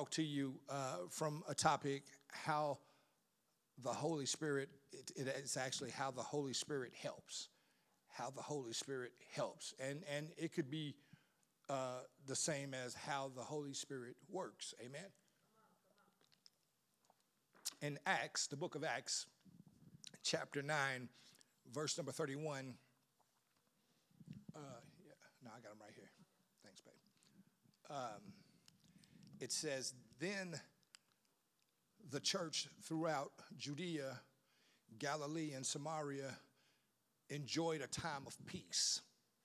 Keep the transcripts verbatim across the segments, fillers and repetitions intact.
talk to you uh, from a topic, how the Holy Spirit, it, it's actually how the Holy Spirit helps. How the Holy Spirit helps. And, and it could be uh, the same as how the Holy Spirit works. Amen? In Acts, the book of Acts, chapter nine, verse number thirty-one. Uh, yeah, no, I got them right here. Thanks, babe. Um, it says, then the church throughout Judea, Galilee, and Samaria enjoyed a time of peace.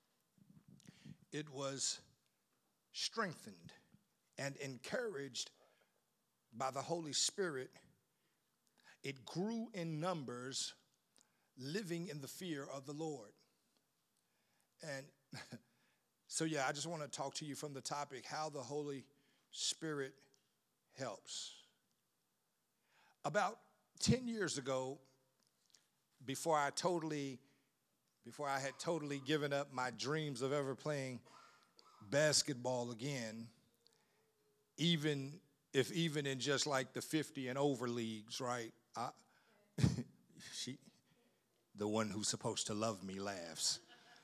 It was strengthened and encouraged by the Holy Spirit. It grew in numbers, living in the fear of the Lord. And so, yeah, I just want to talk to you from the topic, how the Holy Spirit helps. About ten years ago, before I totally, before I had totally given up my dreams of ever playing basketball again, even if even in just like the fifty and over leagues, right? I, she, the one who's supposed to love me, laughs.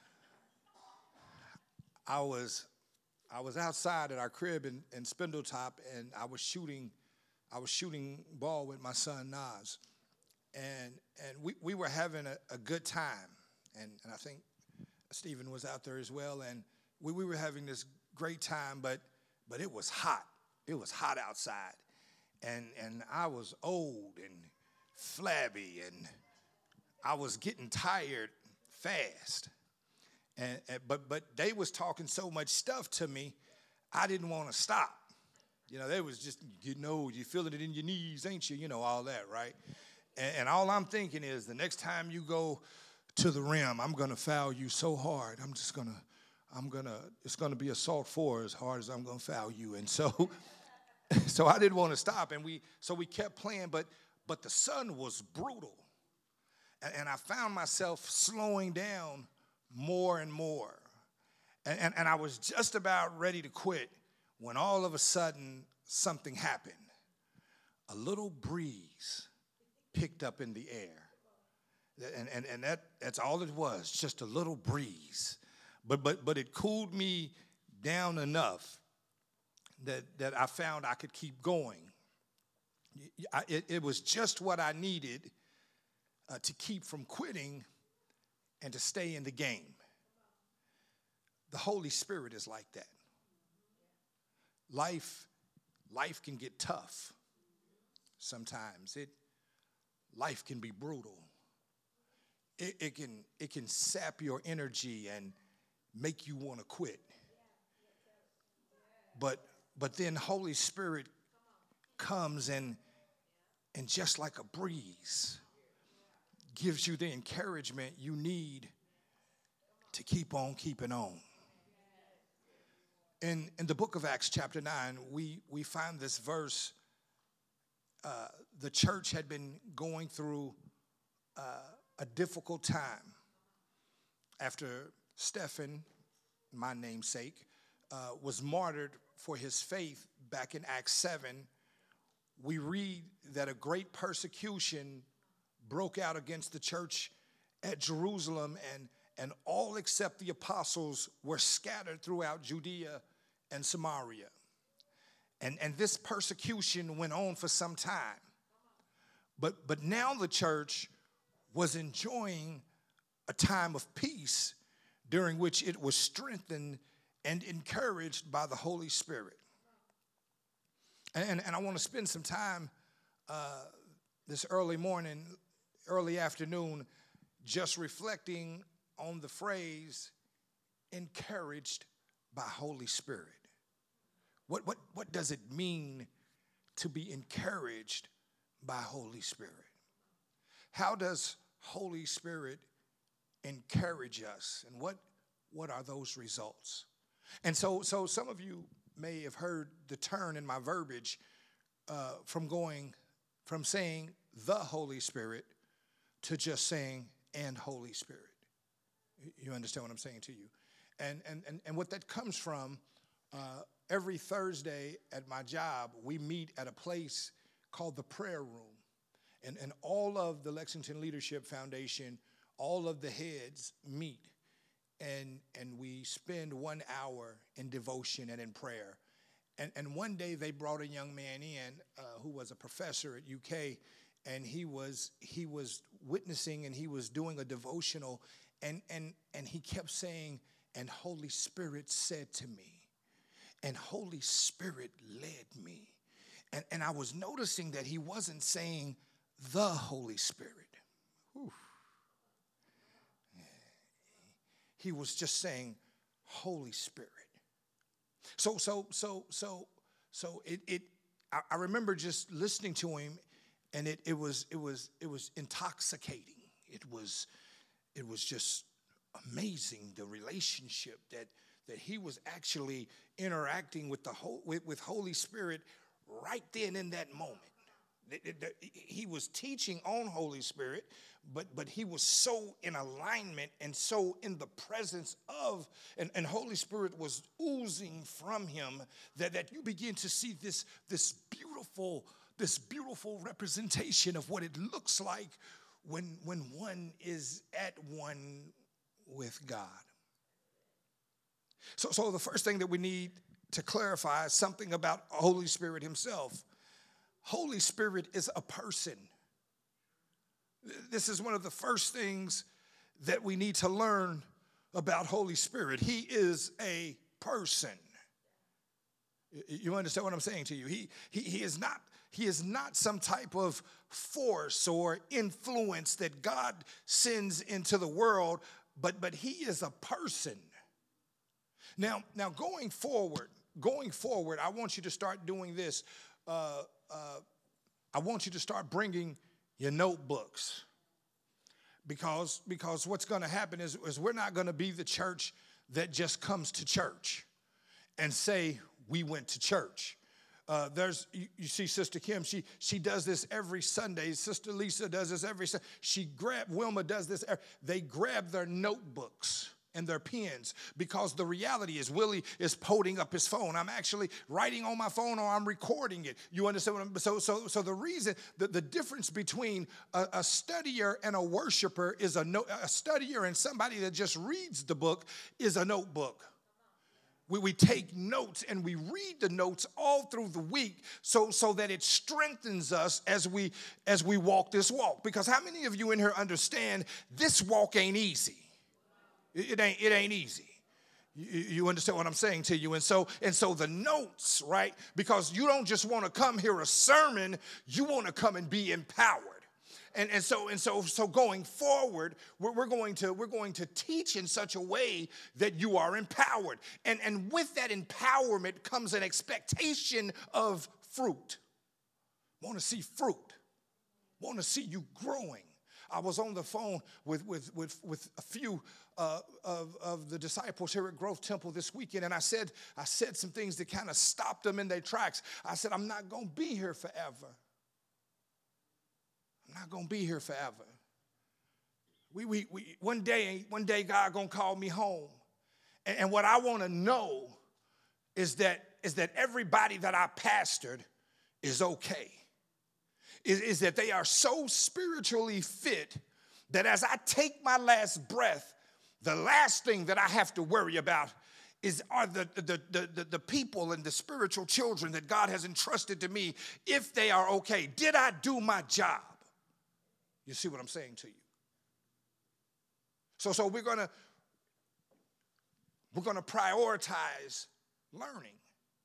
I was, I was outside at our crib in, in Spindletop, and I was shooting, I was shooting ball with my son Nas, and and we, we were having a, a good time, and, and I think Stephen was out there as well, and we, we were having this great time, but but it was hot. It was hot outside, and and I was old and flabby, and I was getting tired fast. And, and but but they was talking so much stuff to me, I didn't want to stop. You know, they was just, you know, you feeling it in your knees, ain't you? You know, all that, right? And, and all I'm thinking is, the next time you go to the rim, I'm gonna foul you so hard. I'm just gonna, I'm gonna, it's gonna be assault four as hard as I'm gonna foul you. And so, so I didn't want to stop, and we, so we kept playing, but but the sun was brutal, and, and I found myself slowing down more and more. And, and, and I was just about ready to quit when all of a sudden something happened. A little breeze picked up in the air. And, and, and that, that's all it was, just a little breeze. But, but, but it cooled me down enough that, that I found I could keep going. I, it, it was just what I needed uh, to keep from quitting and to stay in the game. The Holy Spirit is like that. Life, life can get tough sometimes. It, life can be brutal. It, it can, it can sap your energy and make you want to quit. But, but then Holy Spirit comes and, and just like a breeze, gives you the encouragement you need to keep on keeping on. In, in the book of Acts chapter nine, we, we find this verse. Uh, the church had been going through uh, a difficult time after Stephen, my namesake, uh, was martyred for his faith back in Acts seven. We read that a great persecution broke out against the church at Jerusalem, and, and all except the apostles were scattered throughout Judea and Samaria. And, and this persecution went on for some time. But, but now the church was enjoying a time of peace during which it was strengthened and encouraged by the Holy Spirit. And, and, and I want to spend some time uh, this early morning, early afternoon, just reflecting on the phrase, encouraged by Holy Spirit. What, what, what does it mean to be encouraged by Holy Spirit? How does Holy Spirit encourage us, and what, what are those results? And so, so some of you may have heard the turn in my verbiage uh, from going, from saying the Holy Spirit to just saying and Holy Spirit. You understand what I'm saying to you? And and and, and what that comes from, uh, every Thursday at my job, we meet at a place called the prayer room. And, and all of the Lexington Leadership Foundation, all of the heads meet. And, and we spend one hour in devotion and in prayer. And, and one day they brought a young man in uh, who was a professor at U K, and he was he was witnessing and he was doing a devotional, and and and he kept saying, and Holy Spirit said to me, and Holy Spirit led me. And, and I was noticing that he wasn't saying the Holy Spirit. Whew. He was just saying Holy Spirit. So, so, so, so, so it, it, I, I remember just listening to him, and it, it was, it was, it was intoxicating. It was, it was just amazing, the relationship that, that he was actually interacting with the whole, with, with Holy Spirit right then in that moment. He was teaching on Holy Spirit, but but he was so in alignment and so in the presence of, and, and Holy Spirit was oozing from him that, that you begin to see this, this beautiful, this beautiful representation of what it looks like when, when one is at one with God. So, so the first thing that we need to clarify is something about Holy Spirit himself. Holy Spirit is a person. This is one of the first things that we need to learn about Holy Spirit. He is a person. You understand what I'm saying to you? He, he, he is not, he is not some type of force or influence that God sends into the world, but, but he is a person. Now, now going forward, going forward, I want you to start doing this. Uh, uh, I want you to start bringing your notebooks, because, because what's going to happen is, is we're not going to be the church that just comes to church and say we went to church. Uh, there's you, you see Sister Kim, she she does this every Sunday. Sister Lisa does this every Sunday. She grab Wilma does this. They grab their notebooks and their pens, because the reality is Willie is holding up his phone. I'm actually writing on my phone, or I'm recording it. You understand what I'm, so so so the reason, the, the difference between a, a studier and a worshiper is a, no, a studier and somebody that just reads the book is a notebook. We, we take notes and we read the notes all through the week so, so that it strengthens us as we as we walk this walk. Because how many of you in here understand this walk ain't easy? It ain't, it ain't easy. You, you understand what I'm saying to you? And so, and so the notes, right? Because you don't just want to come hear a sermon, you want to come and be empowered. And, and so, and so, so going forward, we're, we're going to, we're going to teach in such a way that you are empowered. And, and with that empowerment comes an expectation of fruit. Want to see fruit. Want to see you growing. I was on the phone with, with, with, with a few uh, of, of the disciples here at Growth Temple this weekend, and I said, I said some things that kind of stopped them in their tracks. I said, I'm not going to be here forever. I'm not going to be here forever. We, we, we, one day, one day God going to call me home. And, and what I want to know is that, is that everybody that I pastored is okay. Is, is that they are so spiritually fit that as I take my last breath, the last thing that I have to worry about is are the, the, the, the, the people and the spiritual children that God has entrusted to me, if they are okay. Did I do my job? You see what I'm saying to you? So, so we're gonna we're gonna prioritize learning.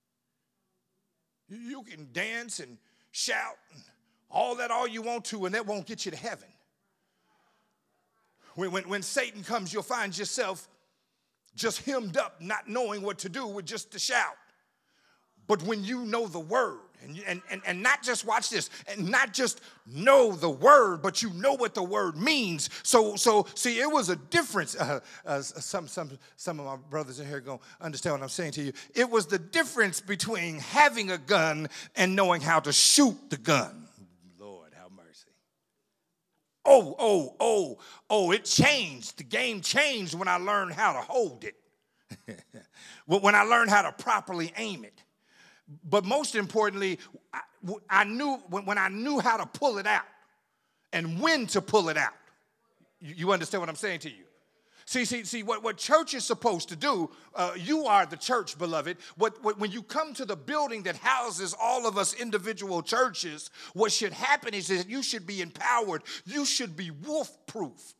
You, you can dance and shout and all that all you want to, and that won't get you to heaven. When, when, when Satan comes, you'll find yourself just hemmed up, not knowing what to do with just the shout. But when you know the word, and, and, and, and not just watch this, and not just know the word, but you know what the word means. So, so see, it was a difference. Uh, uh, some, some, some of my brothers in here going to understand what I'm saying to you. It was the difference between having a gun and knowing how to shoot the gun. Lord, have mercy. Oh, oh, oh, oh, it changed. The game changed when I learned how to hold it. When I learned how to properly aim it. But most importantly, I, I knew when I knew how to pull it out and when to pull it out. You understand what I'm saying to you? See, see, see. What, what church is supposed to do, uh, you are the church, beloved. What, what, when you come to the building that houses all of us individual churches, what should happen is that you should be empowered. You should be wolf-proof.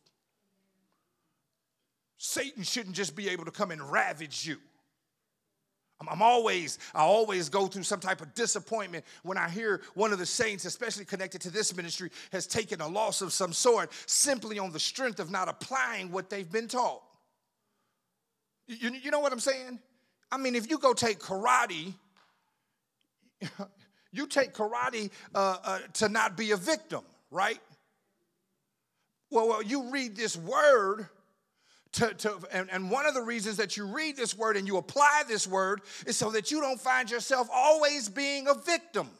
Satan shouldn't just be able to come and ravage you. I'm always, I always go through some type of disappointment when I hear one of the saints, especially connected to this ministry, has taken a loss of some sort simply on the strength of not applying what they've been taught. You, you know what I'm saying? I mean, if you go take karate, you take karate uh, uh, to not be a victim, right? Well, well you read this word. To, to, and, and one of the reasons that you read this word and you apply this word is so that you don't find yourself always being a victim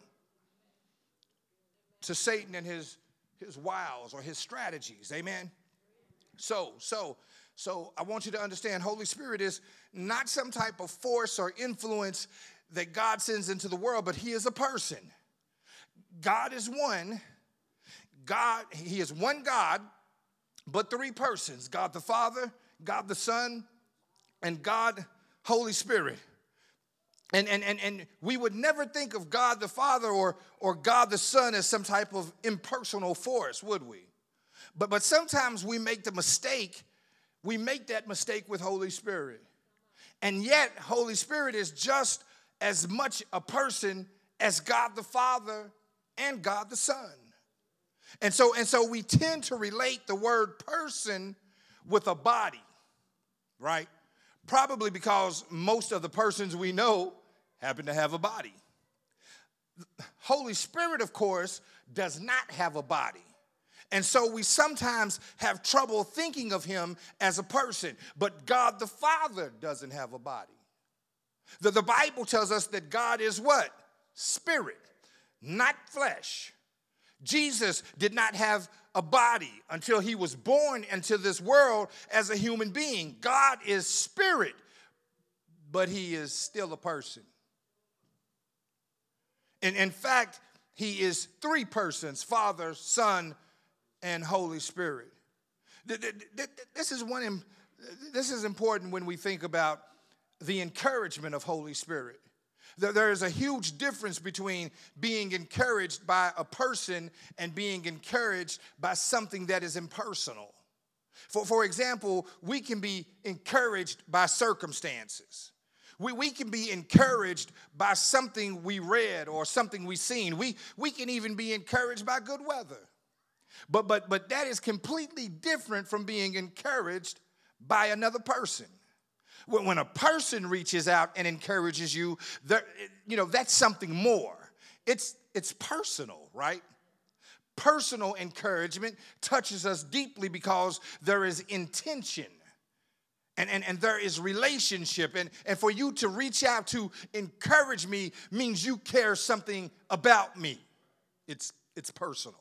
to Satan and his, his wiles or his strategies. Amen? So, so, so I want you to understand Holy Spirit is not some type of force or influence that God sends into the world, but he is a person. God is one. God, he is one God, but three persons, God the Father, God the Son, and God Holy Spirit. And, and, and, and we would never think of God the Father or, or God the Son as some type of impersonal force, would we? But, but sometimes we make the mistake, we make that mistake with Holy Spirit. And yet, Holy Spirit is just as much a person as God the Father and God the Son. And so, and so we tend to relate the word person with a body, right? Probably because most of the persons we know happen to have a body. Holy Spirit, of course, does not have a body. And so we sometimes have trouble thinking of him as a person. But God the Father doesn't have a body. The, the Bible tells us that God is what? Spirit, not flesh. Jesus did not have a body until he was born into this world as a human being. God is spirit, but he is still a person. And in fact, he is three persons, Father, Son, and Holy Spirit. This is one. This is important when we think about the encouragement of Holy Spirit. There is a huge difference between being encouraged by a person and being encouraged by something that is impersonal. For, for example, we can be encouraged by circumstances. We, we can be encouraged by something we read or something we've seen. We, we can even be encouraged by good weather. But, but, but that is completely different from being encouraged by another person. When a person reaches out and encourages you, you know, that's something more. It's, it's personal, right? Personal encouragement touches us deeply because there is intention and, and, and there is relationship. And, and for you to reach out to encourage me means you care something about me. It's, it's personal.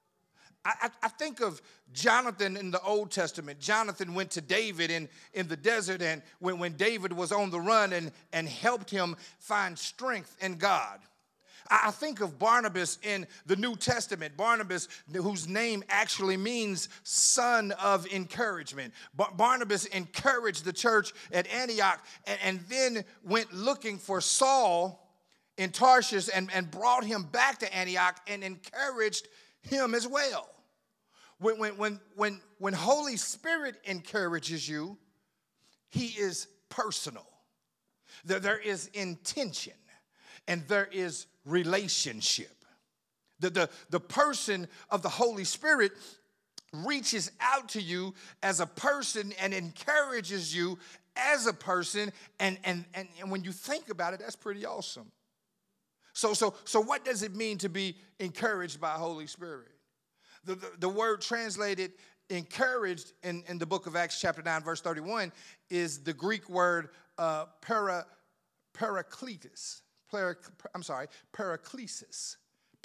I, I think of Jonathan in the Old Testament. Jonathan went to David in, in the desert, and when, when David was on the run and, and helped him find strength in God. I, I think of Barnabas in the New Testament. Barnabas, whose name actually means son of encouragement. Bar- Barnabas encouraged the church at Antioch and, and then went looking for Saul in Tarshish and, and brought him back to Antioch and encouraged him as well. When, when, when, when, when Holy Spirit encourages you, he is personal. There, there is intention and there is relationship. The, the, the person of the Holy Spirit reaches out to you as a person and encourages you as a person. And, and, and, and when you think about it, that's pretty awesome. So, so, so what does it mean to be encouraged by Holy Spirit? The, the, the word translated encouraged in, in the book of Acts chapter nine, verse thirty-one, is the Greek word uh, para, parakletos. Para, I'm sorry, paraklesis.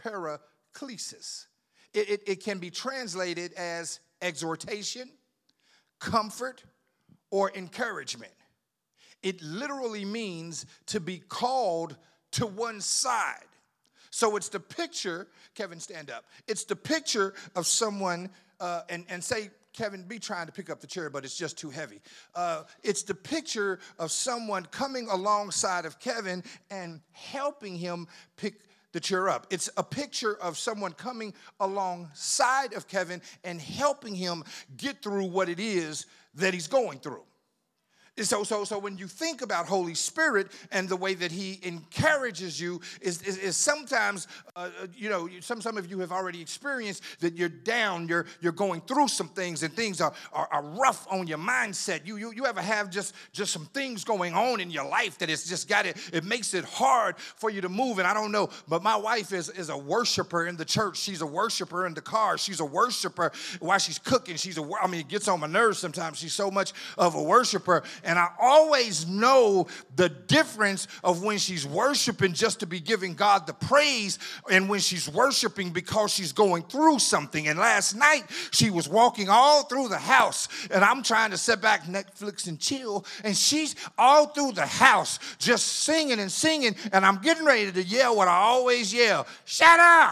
Paraklesis. It, it, it can be translated as exhortation, comfort, or encouragement. It literally means to be called to one side. So it's the picture, Kevin, stand up. It's the picture of someone, uh, and, and say, Kevin, be trying to pick up the chair, but it's just too heavy. Uh, it's the picture of someone coming alongside of Kevin and helping him pick the chair up. It's a picture of someone coming alongside of Kevin and helping him get through what it is that he's going through. So, so, so when you think about Holy Spirit and the way that he encourages you is, is, is sometimes, uh, you know, some, some of you have already experienced that you're down, you're, you're going through some things and things are, are, are rough on your mindset. You, you, you ever have just, just some things going on in your life that it's just got it, it makes it hard for you to move. And I don't know, but my wife is, is a worshiper in the church. She's a worshiper in the car. She's a worshiper while she's cooking. She's a, I mean, it gets on my nerves sometimes. She's so much of a worshiper. And I always know the difference of when she's worshiping just to be giving God the praise and when she's worshiping because she's going through something. And last night, she was walking all through the house, and I'm trying to sit back, Netflix, and chill, and she's all through the house just singing and singing, and I'm getting ready to yell what I always yell, shut up!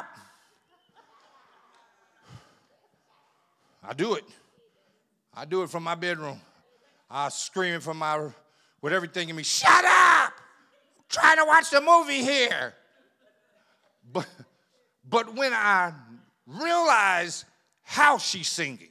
I do it. I do it from my bedroom. I was screaming from my, with everything in me, shut up! I'm trying to watch the movie here. But, but when I realize how she's singing,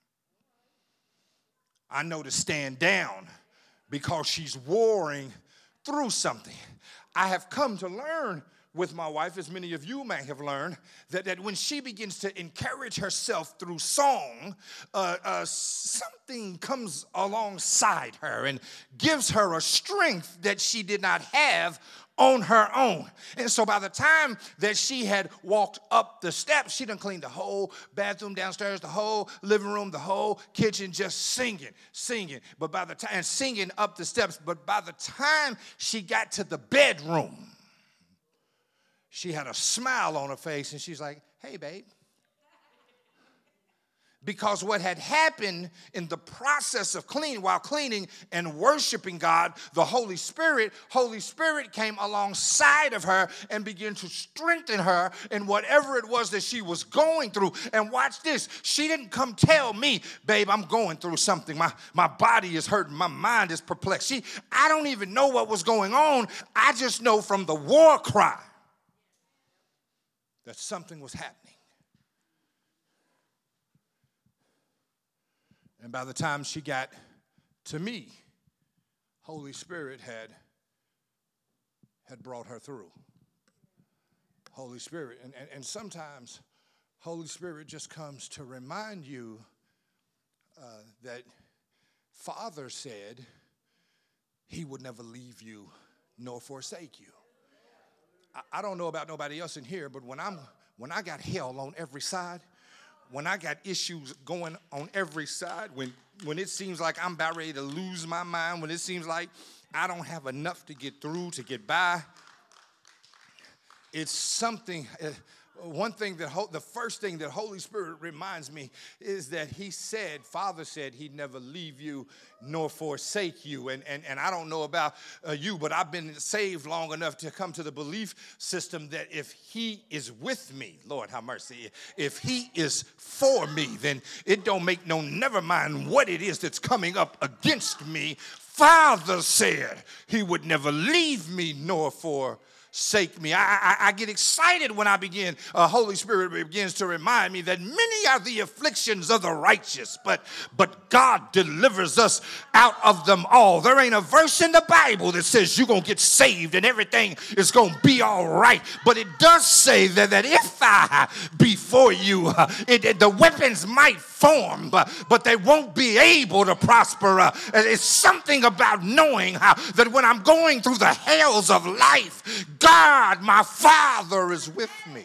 I know to stand down because she's warring through something. I have come to learn with my wife, as many of you may have learned, that, that when she begins to encourage herself through song, uh, uh, something comes alongside her and gives her a strength that she did not have on her own. And so by the time that she had walked up the steps, she done cleaned the whole bathroom downstairs, the whole living room, the whole kitchen, just singing, singing. But by the time, and singing up the steps, but by the time she got to the bedroom, she had a smile on her face, and she's like, hey, babe. Because what had happened in the process of cleaning, while cleaning and worshiping God, the Holy Spirit, Holy Spirit came alongside of her and began to strengthen her in whatever it was that she was going through. And watch this. She didn't come tell me, babe, I'm going through something. My, my body is hurting. My mind is perplexed. She, I don't even know what was going on. I just know from the war cry that something was happening. And by the time she got to me, Holy Spirit had, had brought her through. Holy Spirit. And, and, and sometimes Holy Spirit just comes to remind you uh, that Father said he would never leave you nor forsake you. I don't know about nobody else in here, but when I'm when I got hell on every side, when I got issues going on every side, when when it seems like I'm about ready to lose my mind, when it seems like I don't have enough to get through, to get by, it's something. Uh, one thing that the first thing that Holy Spirit reminds me is that he said, Father said he'd never leave you nor forsake you. And, and, and I don't know about uh, you, but I've been saved long enough to come to the belief system that if he is with me, Lord have mercy, if he is for me, then it don't make no, never mind what it is that's coming up against me. Father said he would never leave me nor forsake Sake me. I, I, I get excited when I begin, uh, Holy Spirit begins to remind me that many are the afflictions of the righteous, but, but God delivers us out of them all. There ain't a verse in the Bible that says you're going to get saved and everything is going to be all right. But it does say that, that if I be for you, uh, it, it, the weapons might form, but, but they won't be able to prosper. Uh, it's something about knowing how that when I'm going through the hells of life, God, my Father, is with me.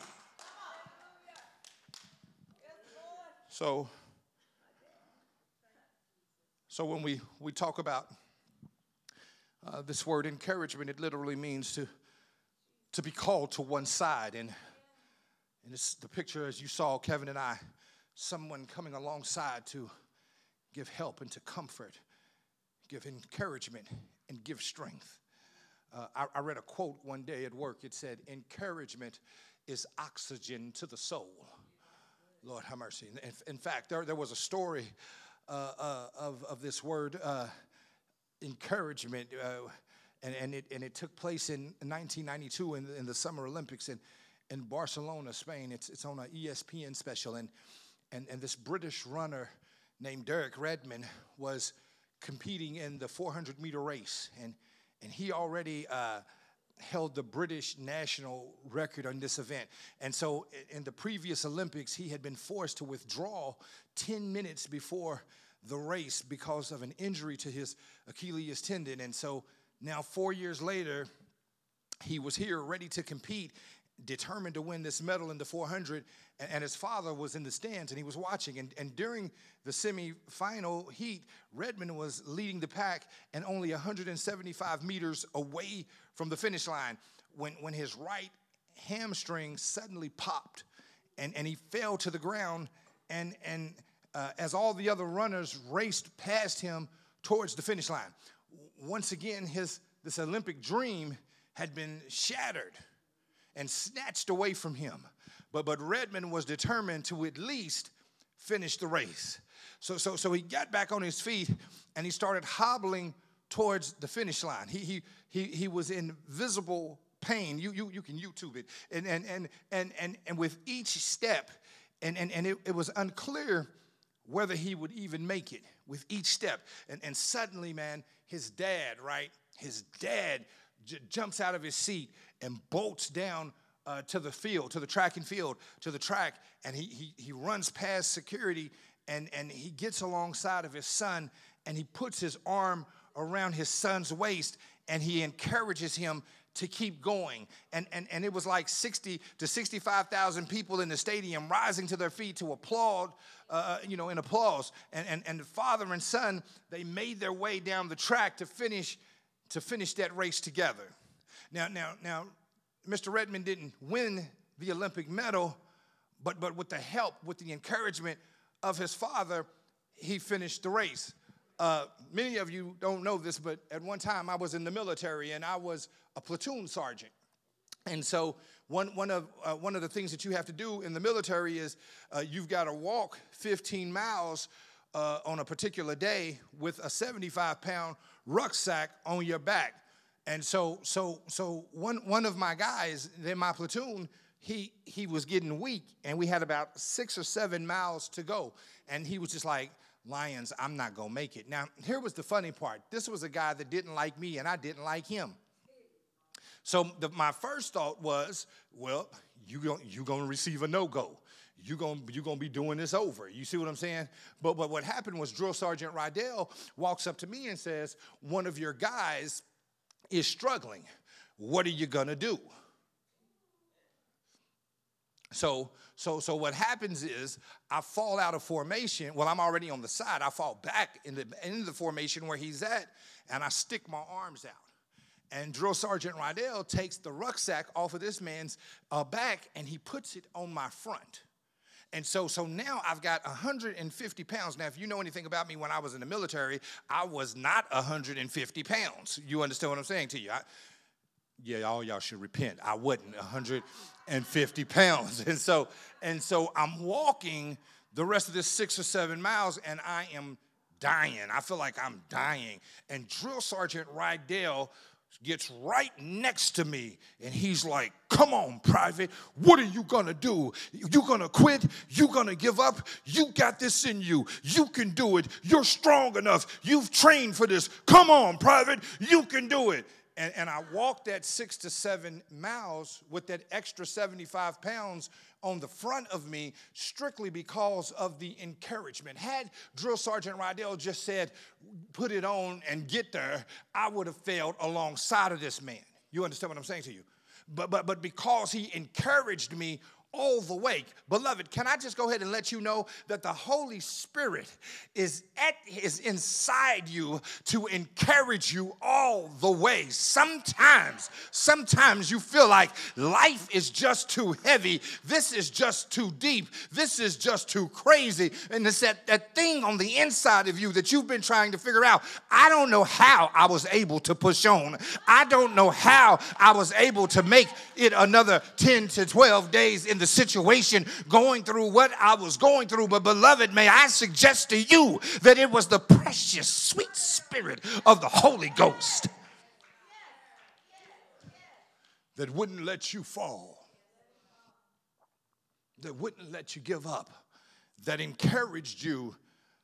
So, so when we, we talk about uh, this word encouragement, it literally means to, to be called to one side. And, and it's the picture, as you saw, Kevin and I, someone coming alongside to give help and to comfort, give encouragement and give strength. Uh, I, I read a quote one day at work. It said, encouragement is oxygen to the soul. Lord have mercy. In, in fact, there, there was a story uh, uh, of, of this word, uh, encouragement, uh, and, and, it, and it took place in nineteen ninety-two in, in the Summer Olympics in, in Barcelona, Spain. It's, it's on an E S P N special, and, and, and this British runner named Derek Redmond was competing in the four hundred meter race, and, and he already uh, held the British national record on this event. And so in the previous Olympics, he had been forced to withdraw ten minutes before the race because of an injury to his Achilles tendon. And so now four years later, he was here ready to compete, determined to win this medal in the four hundred, and, and his father was in the stands and he was watching. And, and during the semifinal heat, Redmond was leading the pack and only one hundred seventy-five meters away from the finish line when, when his right hamstring suddenly popped and, and he fell to the ground. And, and uh, as all the other runners raced past him towards the finish line, once again, his this Olympic dream had been shattered and snatched away from him. But, but Redmond was determined to at least finish the race. So, so, so he got back on his feet and he started hobbling towards the finish line. He, he, he, he was in visible pain. You, you, you can YouTube it. And, and, and, and, and, and with each step, and, and, and it, it was unclear whether he would even make it with each step. And, and suddenly, man, his dad, right, his dad j- jumps out of his seat and bolts down uh, to the field, to the track and field, to the track, and he he, he runs past security, and, and he gets alongside of his son, and he puts his arm around his son's waist, and he encourages him to keep going. And, and, and it was like sixty to sixty-five thousand people in the stadium rising to their feet to applaud, uh, you know, in applause. And, and, and the father and son, they made their way down the track to finish, to finish that race together. Now, now, now, Mister Redmond didn't win the Olympic medal, but, but with the help, with the encouragement of his father, he finished the race. Uh, many of you don't know this, but at one time I was in the military and I was a platoon sergeant. And so one, one, of, uh, one of the things that you have to do in the military is uh, you've got to walk fifteen miles uh, on a particular day with a seventy-five pound rucksack on your back. And so so so one, one of my guys in my platoon, he, he was getting weak, and we had about six or seven miles to go. And he was just like, Lyons, I'm not going to make it. Now, here was the funny part. This was a guy that didn't like me, and I didn't like him. So the, my first thought was, well, you're going you gonna receive a no-go. You're going you gonna be doing this over. You see what I'm saying? But, but what happened was Drill Sergeant Rydell walks up to me and says, one of your guys is struggling. What are you going to do? So, so, so what happens is I fall out of formation. Well, I'm already on the side. I fall back in the, in the formation where he's at, and I stick my arms out. And Drill Sergeant Rydell takes the rucksack off of this man's uh, back, and he puts it on my front. And so, so now I've got one hundred fifty pounds. Now, if you know anything about me when I was in the military, I was not one hundred fifty pounds. You understand what I'm saying to you? I, Yeah, all y'all should repent. I wasn't one hundred fifty pounds. And so and so I'm walking the rest of this six or seven miles, and I am dying. I feel like I'm dying. And Drill Sergeant Rydell gets right next to me, and he's like, come on, Private, what are you going to do? You going to quit? You going to give up? You got this in you. You can do it. You're strong enough. You've trained for this. Come on, Private, you can do it. And, and I walked that six to seven miles with that extra seventy-five pounds on the front of me strictly because of the encouragement. Had Drill Sergeant Rydell just said, put it on and get there, I would have failed alongside of this man. You understand what I'm saying to you? But, but, but because he encouraged me all the way. Beloved, can I just go ahead and let you know that the Holy Spirit is at is inside you to encourage you all the way. Sometimes, sometimes you feel like life is just too heavy. This is just too deep. This is just too crazy. And it's that, that thing on the inside of you that you've been trying to figure out. I don't know how I was able to push on. I don't know how I was able to make it another ten to twelve days in the situation going through what I was going through. But beloved, may I suggest to you that it was the precious, sweet Spirit of the Holy Ghost that wouldn't let you fall, that wouldn't let you give up, that encouraged you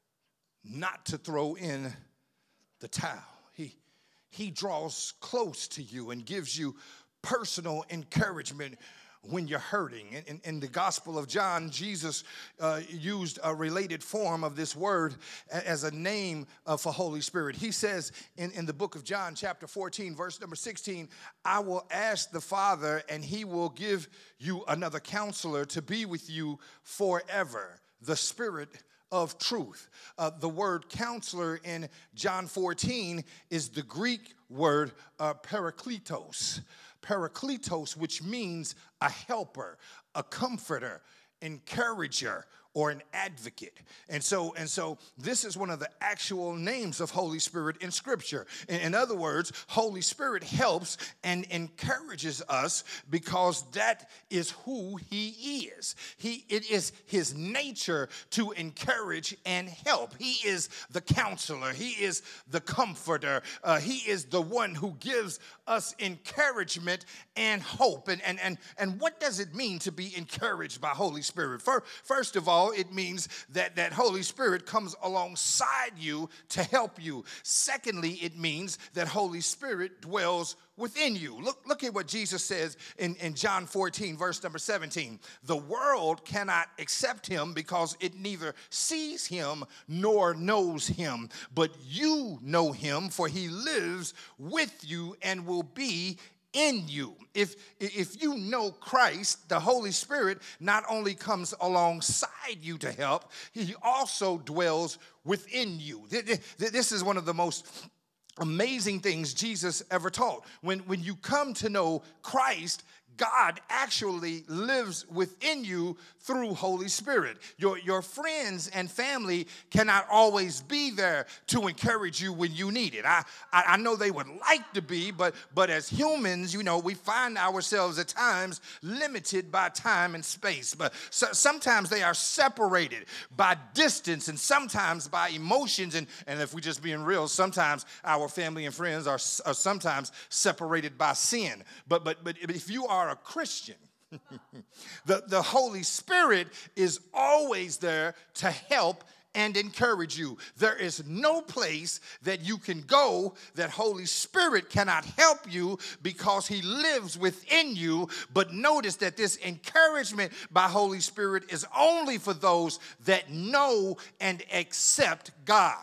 not to throw in the towel. He, he draws close to you and gives you personal encouragement when you're hurting. In, in, in the Gospel of John, Jesus uh, used a related form of this word as a name uh, for Holy Spirit. He says in, in the book of John, chapter fourteen, verse number sixteen, I will ask the Father, and he will give you another counselor to be with you forever, the Spirit of truth. Uh, the word counselor in John fourteen is the Greek word uh, parakletos. Parakletos, which means a helper, a comforter, encourager, or an advocate. And so, and so this is one of the actual names of Holy Spirit in Scripture. In, in other words, Holy Spirit helps and encourages us because that is who he is. He, it is his nature to encourage and help. He is the counselor. He is the comforter. Uh, he is the one who gives us encouragement and hope. And, and, and, and what does it mean to be encouraged by Holy Spirit? First of all, it means that that Holy Spirit comes alongside you to help you. Secondly, it means that Holy Spirit dwells within you. Look, look at what Jesus says in, in John fourteen, verse number seventeen. The world cannot accept him because it neither sees him nor knows him. But you know him, for he lives with you and will be in you. If, if you know Christ, the Holy Spirit not only comes alongside you to help, he also dwells within you. This is one of the most amazing things Jesus ever taught. When, when you come to know Christ, God actually lives within you through Holy Spirit. Your, your friends and family cannot always be there to encourage you when you need it. I, I, I know they would like to be, but, but as humans, you know, we find ourselves at times limited by time and space. But so, sometimes they are separated by distance and sometimes by emotions. And, and if we're just being real, sometimes our family and friends are, are sometimes separated by sin. But, but, but if you are a Christian, the, the Holy Spirit is always there to help and encourage you. There is no place that you can go that Holy Spirit cannot help you because he lives within you. But notice that this encouragement by Holy Spirit is only for those that know and accept God.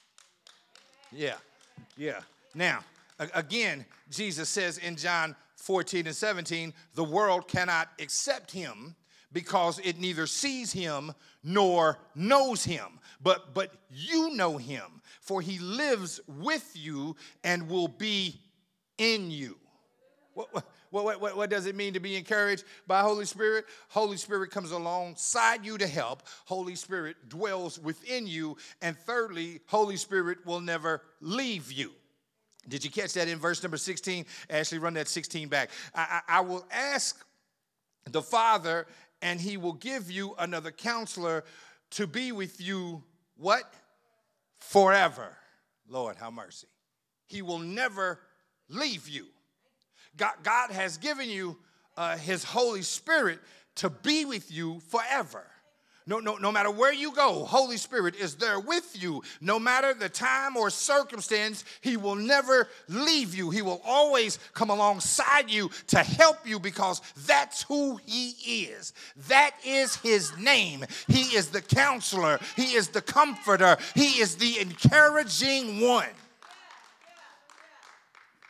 Yeah, yeah. Now, again, Jesus says in John fourteen and seventeen, the world cannot accept him because it neither sees him nor knows him. But, but you know him, for he lives with you and will be in you. What, what, what, what, what does it mean to be encouraged by Holy Spirit? Holy Spirit comes alongside you to help. Holy Spirit dwells within you. And thirdly, Holy Spirit will never leave you. Did you catch that in verse number sixteen? Ashley, run that sixteen back. I, I, I will ask the Father, and he will give you another counselor to be with you, what? Forever. Lord, have mercy. He will never leave you. God, God has given you uh, his Holy Spirit to be with you forever. No, no, no matter where you go, Holy Spirit is there with you. No matter the time or circumstance, he will never leave you. He will always come alongside you to help you because that's who he is. That is his name. He is the counselor. He is the comforter. He is the encouraging one.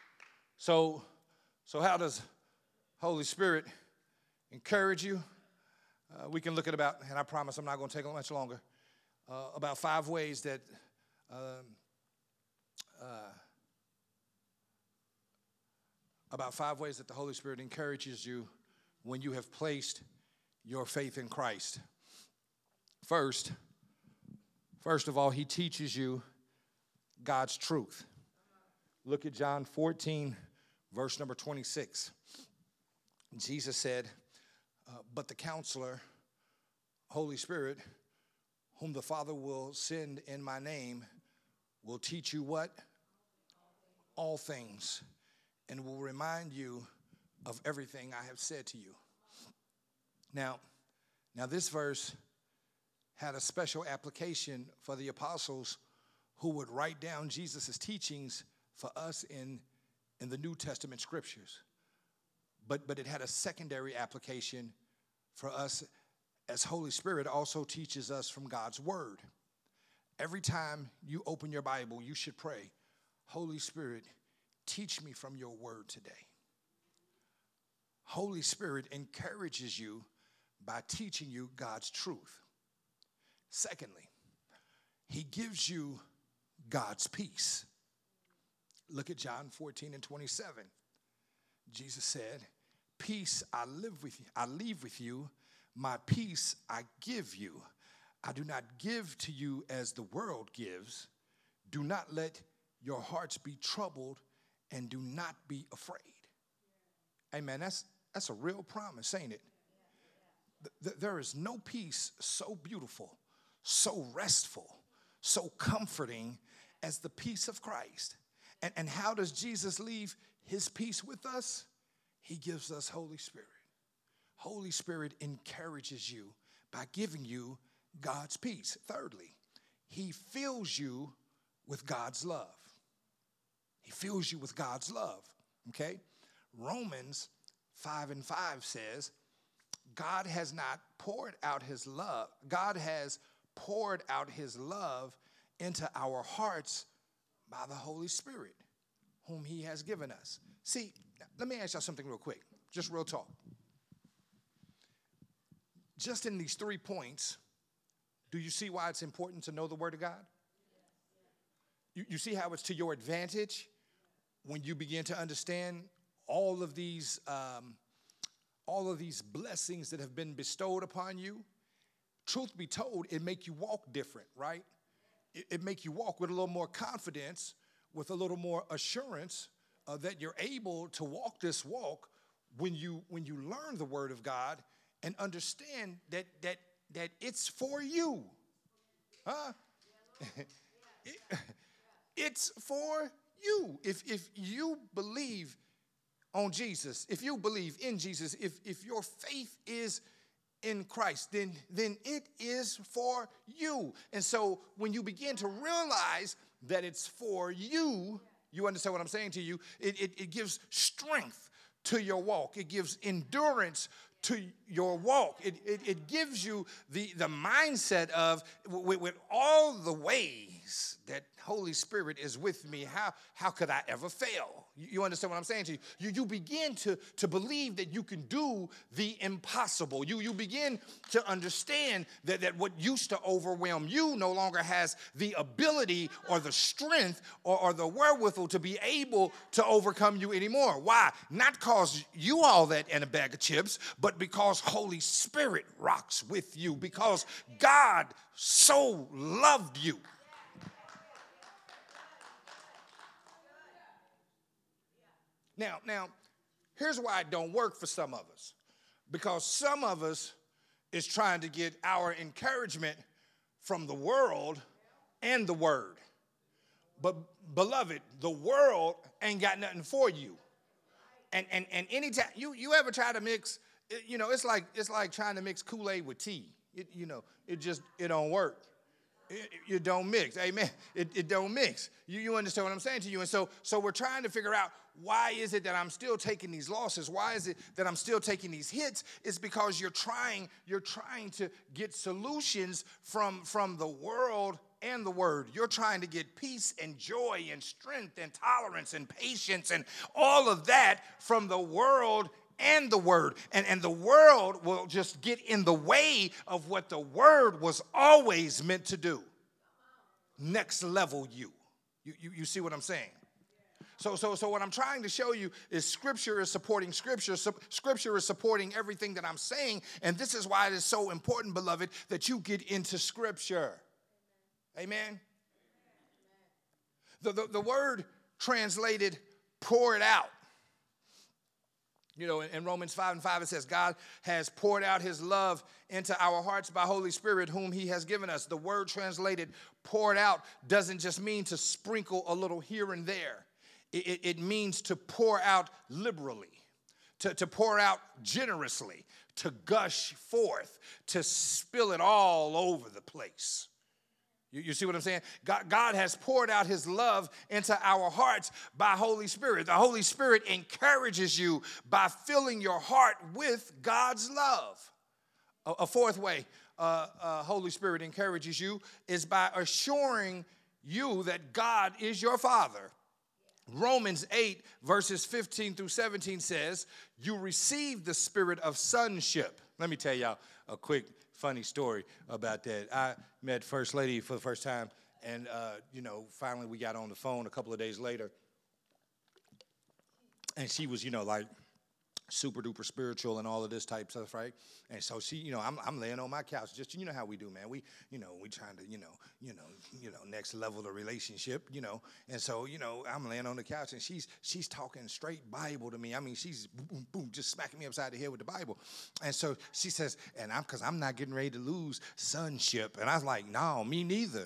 So, so how does Holy Spirit encourage you? Uh, we can look at about, and I promise I'm not going to take much longer, uh, about five ways that um, uh, about five ways that the Holy Spirit encourages you when you have placed your faith in Christ. First, first of all, he teaches you God's truth. Look at John fourteen, verse number twenty-six. Jesus said, uh, but the counselor, Holy Spirit, whom the Father will send in my name, will teach you what? All things, and will remind you of everything I have said to you. Now, now this verse had a special application for the apostles who would write down Jesus' teachings for us in, in the New Testament scriptures. But, but it had a secondary application for us as Holy Spirit also teaches us from God's word. Every time you open your Bible, you should pray, Holy Spirit, teach me from your word today. Holy Spirit encourages you by teaching you God's truth. Secondly, he gives you God's peace. Look at John fourteen and twenty-seven. Jesus said, peace I live with you, I leave with you, my peace I give you. I do not give to you as the world gives. Do not let your hearts be troubled and do not be afraid. Amen. That's, that's a real promise, ain't it? Th- there is no peace so beautiful, so restful, so comforting as the peace of Christ. And, and how does Jesus leave his peace with us? He gives us Holy Spirit. Holy Spirit encourages you by giving you God's peace. Thirdly, he fills you with God's love. He fills you with God's love, okay? Romans five and five says, God has not poured out his love. God has poured out his love into our hearts by the Holy Spirit, whom he has given us. See, let me ask y'all something real quick, just real talk. Just in these three points, do you see why it's important to know the Word of God? You, you see how it's to your advantage when you begin to understand all of these, um, all of these blessings that have been bestowed upon you? Truth be told, it make you walk different, right? It, it make you walk with a little more confidence, with a little more assurance uh, that you're able to walk this walk when you when you learn the Word of God and understand that that that it's for you. Huh? it, it's for you. If if you believe on Jesus, if you believe in Jesus, if if your faith is in Christ, then then it is for you. And so when you begin to realize that it's for you, you understand what I'm saying to you, it, it, it gives strength to your walk. It gives endurance to your walk. It, it, it gives you the, the mindset of, with, with all the ways that Holy Spirit is with me, how, how could I ever fail? You, you understand what I'm saying to you? You, you begin to, to believe that you can do the impossible. You, you begin to understand that, that what used to overwhelm you no longer has the ability or the strength or, or the wherewithal to be able to overcome you anymore. Why? Not because you all that and a bag of chips, but because Holy Spirit rocks with you, because God so loved you. Now, now, here's why it don't work for some of us. Because some of us is trying to get our encouragement from the world and the word. But, beloved, the world ain't got nothing for you. And and and anytime you, you ever try to mix, you know, it's like it's like trying to mix Kool-Aid with tea. It, you know, it just, it don't work. It, it don't mix. Amen. It, it don't mix. You, you understand what I'm saying to you? And so, so we're trying to figure out, why is it that I'm still taking these losses? Why is it that I'm still taking these hits? It's because you're trying, you're trying to get solutions from, from the world and the word. You're trying to get peace and joy and strength and tolerance and patience and all of that from the world and the word. And, and the world will just get in the way of what the word was always meant to do. Next level you. You, you, you see what I'm saying? So, so, so what I'm trying to show you is Scripture is supporting Scripture. So, Scripture is supporting everything that I'm saying. And this is why it is so important, beloved, that you get into Scripture. Amen? The, the, the word translated, pour it out. You know, in, in Romans five and five, it says, God has poured out his love into our hearts by Holy Spirit, whom he has given us. The word translated, poured out, doesn't just mean to sprinkle a little here and there. It, it, it means to pour out liberally, to, to pour out generously, to gush forth, to spill it all over the place. You, you see what I'm saying? God, God has poured out his love into our hearts by Holy Spirit. The Holy Spirit encourages you by filling your heart with God's love. A, a fourth way uh, uh, Holy Spirit encourages you is by assuring you that God is your Father. Romans eight, verses fifteen through seventeen says, you receive the spirit of sonship. Let me tell y'all a quick funny story about that. I met First Lady for the first time, and, uh, you know, finally we got on the phone a couple of days later, and she was, you know, like super duper spiritual and all of this type stuff, right? And so she, you know, I'm I'm laying on my couch, just, you know how we do, man. We, you know, we trying to, you know, you know, you know, next level of relationship, you know. And so, you know, I'm laying on the couch and she's she's talking straight Bible to me. I mean, she's boom, boom, boom, just smacking me upside the head with the Bible. And so she says, and I'm because I'm not getting ready to lose sonship. And I was like, no, me neither.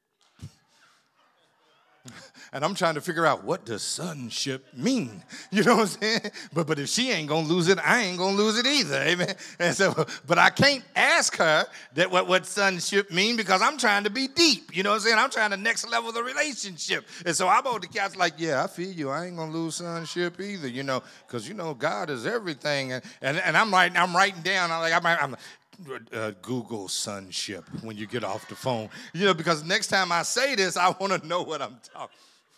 And I'm trying to figure out, what does sonship mean? You know what I'm saying? But but if she ain't gonna lose it, I ain't gonna lose it either. Amen. And so, but I can't ask her that what, what sonship mean because I'm trying to be deep. You know what I'm saying? I'm trying to next level the relationship. And so I'm on the couch like, yeah, I feel you. I ain't gonna lose sonship either. You know, because you know God is everything. And and, and I'm writing, I'm writing down. I'm like, I'm, I'm Uh, Google sonship when you get off the phone. You know, because next time I say this, I want to know what I'm talking.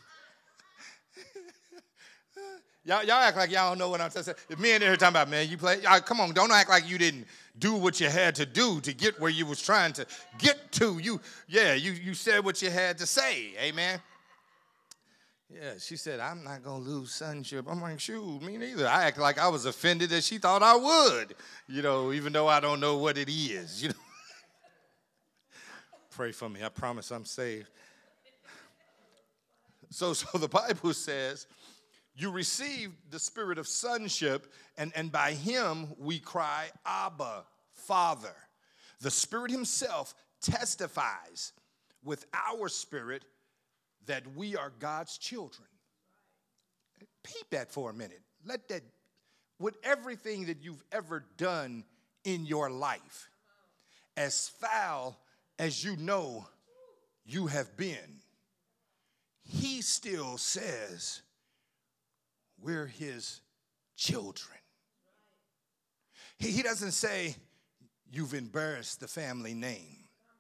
y'all, y'all act like y'all don't know what I'm saying. If me and here talking about, man, you play, y'all, come on, don't act like you didn't do what you had to do to get where you was trying to get to. You, yeah, you, you said what you had to say. Amen. Yeah, she said, I'm not going to lose sonship. I'm like, shoot, me neither. I act like I was offended that she thought I would, you know, even though I don't know what it is, you know. Pray for me. I promise I'm saved. So, so the Bible says, you receive the spirit of sonship, and, and by him we cry, Abba, Father. The Spirit himself testifies with our spirit that we are God's children. Peep that for a minute. Let that, with everything that you've ever done in your life, as foul as you know you have been, he still says we're his children. He, he doesn't say you've embarrassed the family name.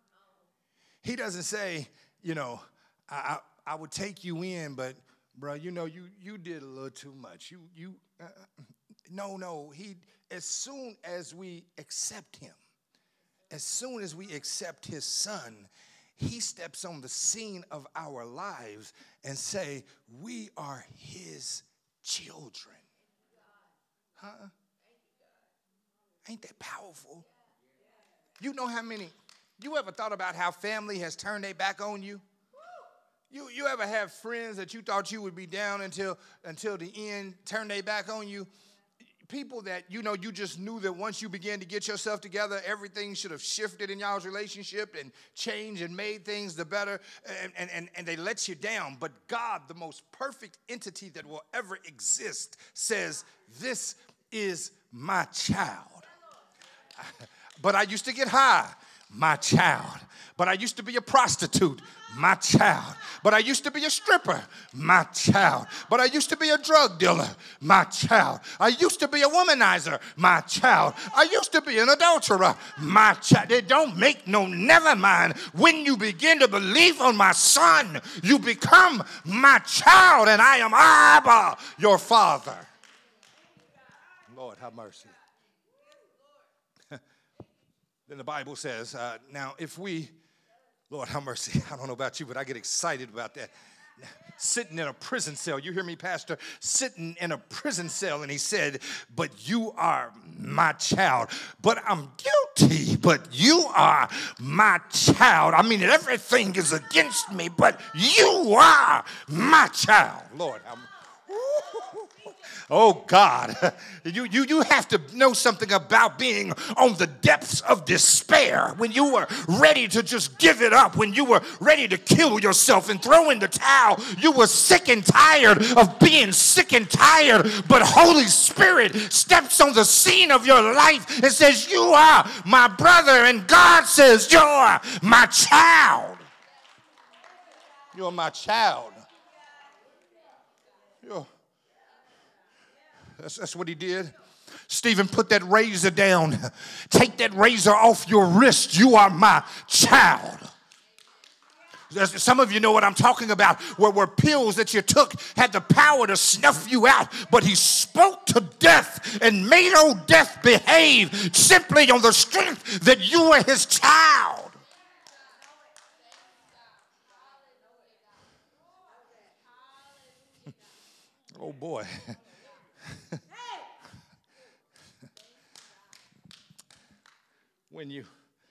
He doesn't say, you know, I, I I would take you in, but, bro, you know, you you did a little too much. You, you, uh, no, no. He, as soon as we accept him, as soon as we accept his son, he steps on the scene of our lives and say, we are his children. Huh? Ain't that powerful? You know how many, you ever thought about how family has turned their back on you? You you ever have friends that you thought you would be down until until the end, turn their back on you? People that, you know, you just knew that once you began to get yourself together, everything should have shifted in y'all's relationship and changed and made things the better, and, and, and, and they let you down. But God, the most perfect entity that will ever exist, says, this is my child. But I used to get high. My child. But I used to be a prostitute. My child. But I used to be a stripper. My child. But I used to be a drug dealer. My child. I used to be a womanizer. My child. I used to be an adulterer. My child. It don't make no never mind. When you begin to believe on my son, you become my child, and I am Abba, your father. Lord, have mercy. Then the Bible says, uh, now if we, Lord, have mercy. I don't know about you, but I get excited about that. Sitting in a prison cell. You hear me, Pastor? Sitting in a prison cell, and he said, but you are my child. But I'm guilty, but you are my child. I mean, everything is against me, but you are my child. Lord, I'm oh, God, you, you, you have to know something about being on the depths of despair, when you were ready to just give it up, when you were ready to kill yourself and throw in the towel. You were sick and tired of being sick and tired, but Holy Spirit steps on the scene of your life and says, you are my brother, and God says, you're my child. You're my child. You're That's, that's what he did. Stephen, put that razor down. Take that razor off your wrist. You are my child. Some of you know what I'm talking about, where, where pills that you took had the power to snuff you out, but he spoke to death and made old death behave simply on the strength that you were his child. Oh, boy. When you,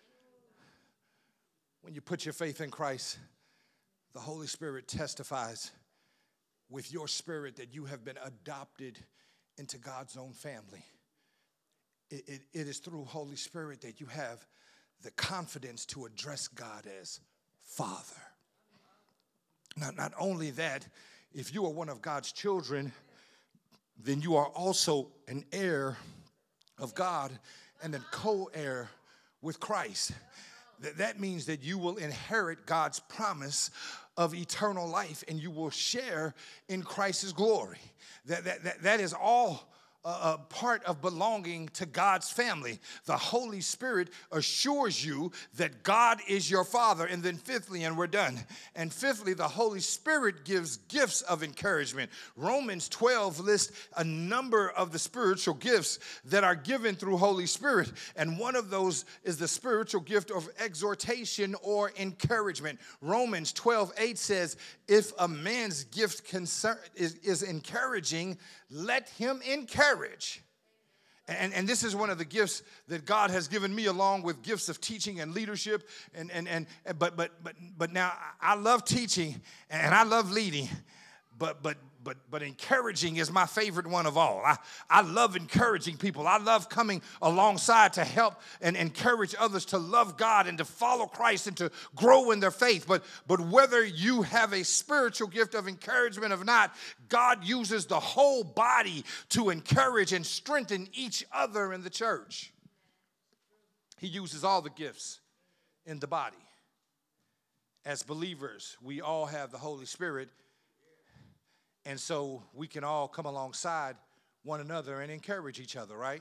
when you put your faith in Christ, the Holy Spirit testifies with your spirit that you have been adopted into God's own family. It, it, it is through Holy Spirit that you have the confidence to address God as Father. Now, not only that, if you are one of God's children, then you are also an heir of God and a co-heir with Christ. That means that you will inherit God's promise of eternal life, and you will share in Christ's glory. That, that, that, that is all a part of belonging to God's family. The Holy Spirit assures you that God is your Father. And then fifthly, and we're done. And fifthly, the Holy Spirit gives gifts of encouragement. Romans twelve lists a number of the spiritual gifts that are given through Holy Spirit. And one of those is the spiritual gift of exhortation or encouragement. Romans twelve eight says, if a man's gift concern, is, is encouraging, let him encourage. And, and this is one of the gifts that God has given me, along with gifts of teaching and leadership. And, and, and but but but but now I love teaching and I love leading, but but but but encouraging is my favorite one of all. I, I love encouraging people. I love coming alongside to help and encourage others to love God and to follow Christ and to grow in their faith. But but whether you have a spiritual gift of encouragement or not, God uses the whole body to encourage and strengthen each other in the church. He uses all the gifts in the body. As believers, we all have the Holy Spirit. And so we can all come alongside one another and encourage each other, right?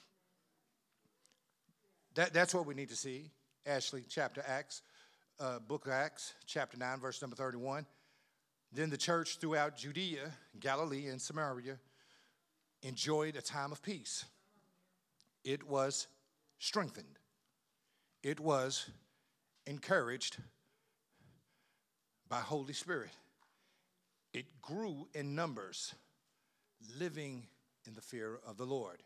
That, that's what we need to see. Ashley, chapter Acts, uh, book of Acts, chapter nine, verse number thirty-one. Then the church throughout Judea, Galilee, and Samaria enjoyed a time of peace. It was strengthened. It was encouraged by Holy Spirit. It grew in numbers, living in the fear of the Lord.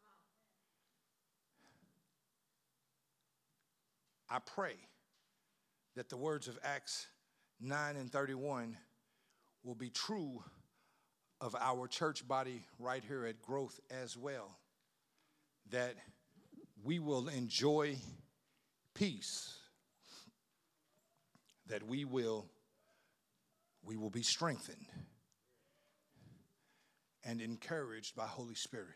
I pray that the words of Acts nine and thirty-one will be true of our church body right here at Growth as well, that we will enjoy peace, that we will we will be strengthened and encouraged by Holy Spirit.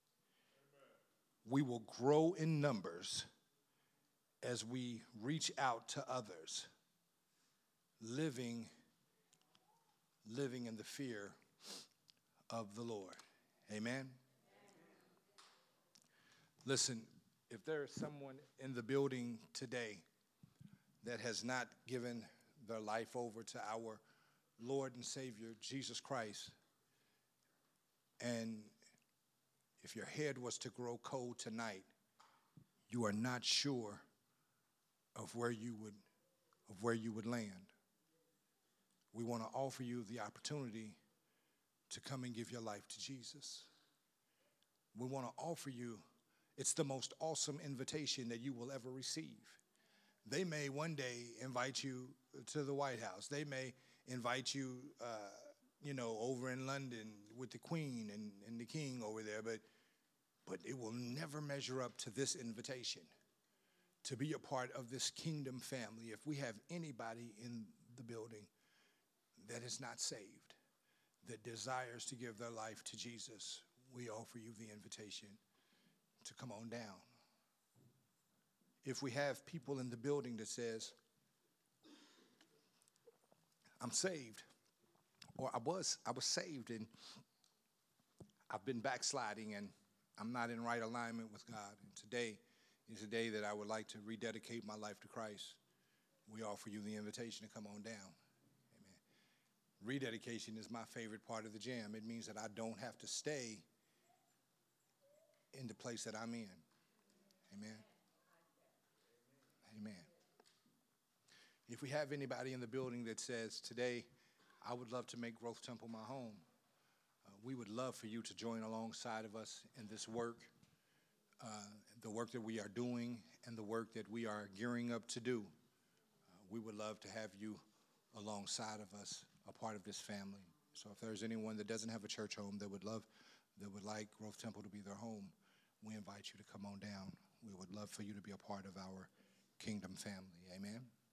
We will grow in numbers as we reach out to others, living, living in the fear of the Lord. Amen? Listen, if there is someone in the building today that has not given their life over to our Lord and Savior, Jesus Christ, and if your head was to grow cold tonight, you are not sure of where you would of where you would land. We want to offer you the opportunity to come and give your life to Jesus. We want to offer you, it's the most awesome invitation that you will ever receive. They may one day invite you to the White House. They may invite you, uh, you know, over in London with the Queen and, and the King over there, but, but it will never measure up to this invitation to be a part of this kingdom family. If we have anybody in the building that is not saved, that desires to give their life to Jesus, we offer you the invitation to come on down. If we have people in the building that says, I'm saved, or I was, I was saved and I've been backsliding and I'm not in right alignment with God, and today is a day that I would like to rededicate my life to Christ, we offer you the invitation to come on down. Amen. Rededication is my favorite part of the jam. It means that I don't have to stay in the place that I'm in. Amen. Amen. If we have anybody in the building that says, today, I would love to make Growth Temple my home, uh, we would love for you to join alongside of us in this work. Uh, the work that we are doing and the work that we are gearing up to do. Uh, we would love to have you alongside of us, a part of this family. So if there's anyone that doesn't have a church home that would love, that would like Growth Temple to be their home, we invite you to come on down. We would love for you to be a part of our kingdom family. Amen.